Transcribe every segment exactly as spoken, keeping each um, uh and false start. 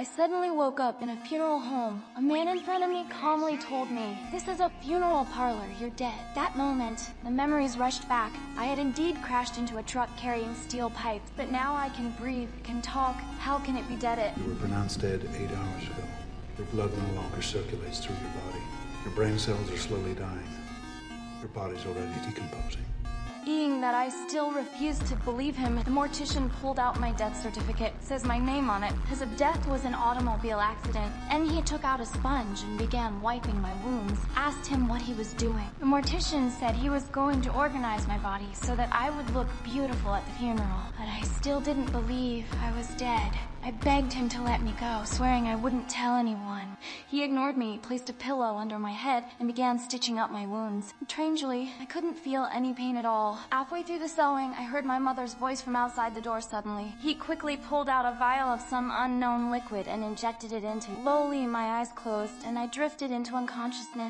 I suddenly woke up in a funeral home. A man in front of me calmly told me, "This is a funeral parlor, you're dead." That moment, the memories rushed back. I had indeed crashed into a truck carrying steel pipes, but now I can breathe, can talk. How can it be dead it? You were pronounced dead eight hours ago. Your blood no longer circulates through your body. Your brain cells are slowly dying. Your body's already decomposing. Being that I still refused to believe him, the mortician pulled out my death certificate. It says my name on it. His death was an automobile accident, and he took out a sponge and began wiping my wounds. Asked him what he was doing. The mortician said he was going to organize my body so that I would look beautiful at the funeral, but I still didn't believe I was dead. I begged him to let me go, swearing I wouldn't tell anyone. He ignored me, placed a pillow under my head, and began stitching up my wounds. Strangely, I couldn't feel any pain at all. Halfway through the sewing, I heard my mother's voice from outside the door suddenly. He quickly pulled out a vial of some unknown liquid and injected it into me. Slowly, my eyes closed, and I drifted into unconsciousness.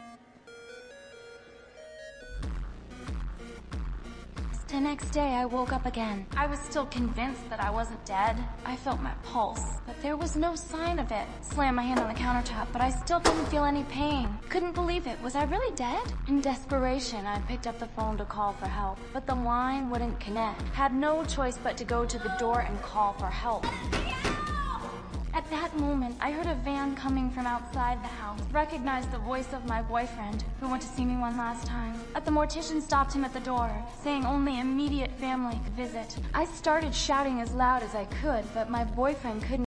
The next day, I woke up again. I was still convinced that I wasn't dead. I felt my pulse, but there was no sign of it. Slammed my hand on the countertop, but I still didn't feel any pain. Couldn't believe it. Was I really dead? In desperation, I picked up the phone to call for help, but the line wouldn't connect. Had no choice but to go to the door and call for help. At that moment, I heard a van coming from outside the house. Recognized the voice of my boyfriend, who went to see me one last time. But the mortician stopped him at the door, saying only immediate family could visit. I started shouting as loud as I could, but my boyfriend couldn't